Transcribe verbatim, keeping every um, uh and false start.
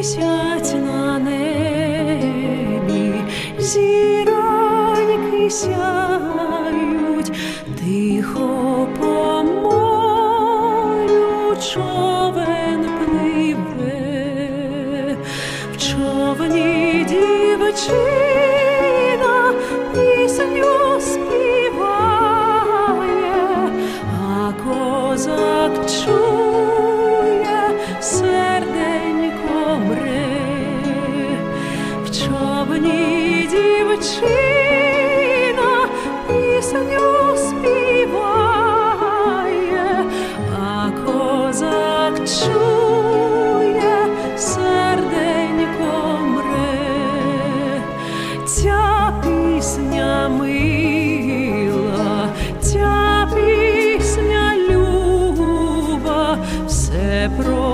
місяць на небі, зіроньки сяють, тихо по морю човен пливе, в човні дівчина пісню співає, а козак чує, серденько мре. В човні дівчина пісню співає, а козак чує, серденько мре. Ця пісня мила, ця пісня люба, все про